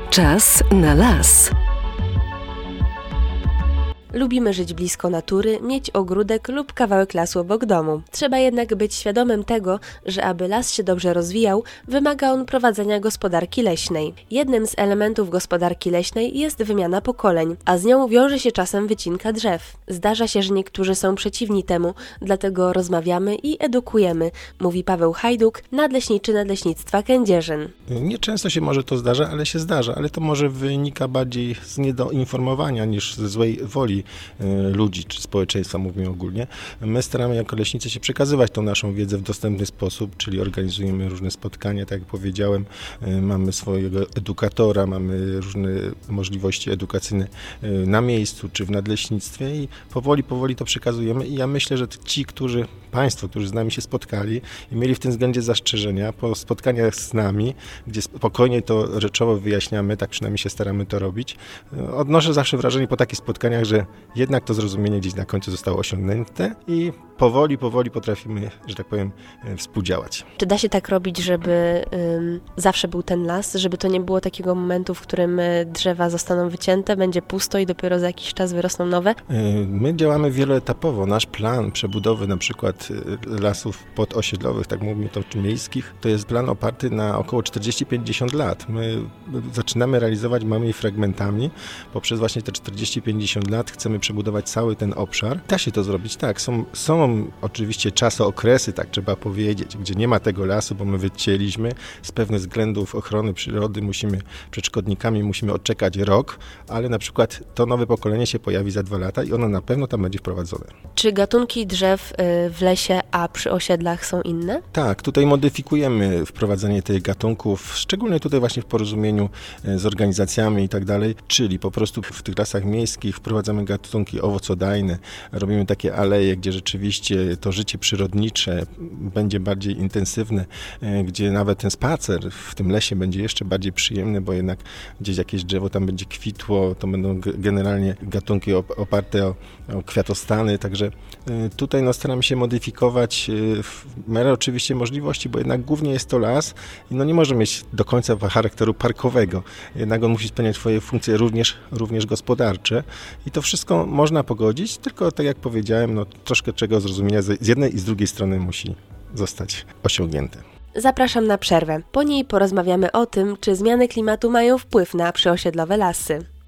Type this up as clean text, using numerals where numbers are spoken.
Czas na las. Lubimy żyć blisko natury, mieć ogródek lub kawałek lasu obok domu. Trzeba jednak być świadomym tego, że aby las się dobrze rozwijał, wymaga on prowadzenia gospodarki leśnej. Jednym z elementów gospodarki leśnej jest wymiana pokoleń, a z nią wiąże się czasem wycinka drzew. Zdarza się, że niektórzy są przeciwni temu, dlatego rozmawiamy i edukujemy, mówi Paweł Hajduk, nadleśniczy Nadleśnictwa Kędzierzyn. Nieczęsto się może to zdarza, ale się zdarza, ale to może wynika bardziej z niedoinformowania niż ze złej woli ludzi czy społeczeństwa, mówimy ogólnie. My staramy jako leśnicy się przekazywać tą naszą wiedzę w dostępny sposób, czyli organizujemy różne spotkania, tak jak powiedziałem, mamy swojego edukatora, mamy różne możliwości edukacyjne na miejscu czy w nadleśnictwie i powoli to przekazujemy i ja myślę, że Państwo, którzy z nami się spotkali i mieli w tym względzie zastrzeżenia, po spotkaniach z nami, gdzie spokojnie to rzeczowo wyjaśniamy, tak przynajmniej się staramy to robić, odnoszę zawsze wrażenie po takich spotkaniach, że jednak to zrozumienie gdzieś na końcu zostało osiągnięte i powoli potrafimy, że tak powiem, współdziałać. Czy da się tak robić, żeby zawsze był ten las, żeby to nie było takiego momentu, w którym drzewa zostaną wycięte, będzie pusto i dopiero za jakiś czas wyrosną nowe? My działamy wieloetapowo. Nasz plan przebudowy na przykład lasów podosiedlowych, tak mówimy to, czy miejskich, to jest plan oparty na około 40-50 lat. My zaczynamy realizować małymi fragmentami. Poprzez właśnie te 40-50 lat chcemy przebudować cały ten obszar. Da się to zrobić, tak. Są oczywiście okresy, tak trzeba powiedzieć, gdzie nie ma tego lasu, bo my wycięliśmy. Z pewnych względów ochrony przyrody przed szkodnikami musimy odczekać rok, ale na przykład to nowe pokolenie się pojawi za 2 lata i ono na pewno tam będzie wprowadzone. Czy gatunki drzew w lesie, a przy osiedlach są inne? Tak, tutaj modyfikujemy wprowadzenie tych gatunków, szczególnie tutaj właśnie w porozumieniu z organizacjami i tak dalej, czyli po prostu w tych lasach miejskich wprowadzamy gatunki owocodajne, robimy takie aleje, gdzie rzeczywiście to życie przyrodnicze będzie bardziej intensywne, gdzie nawet ten spacer w tym lesie będzie jeszcze bardziej przyjemny, bo jednak gdzieś jakieś drzewo tam będzie kwitło, to będą generalnie gatunki oparte o kwiatostany, także tutaj staramy się modyfikować w miarę oczywiście możliwości, bo jednak głównie jest to las i nie może mieć do końca charakteru parkowego, jednak on musi spełniać swoje funkcje również gospodarcze i to wszystko można pogodzić, tylko tak jak powiedziałem, troszkę czego zrozumienia z jednej i z drugiej strony musi zostać osiągnięte. Zapraszam na przerwę. Po niej porozmawiamy o tym, czy zmiany klimatu mają wpływ na przyosiedlowe lasy.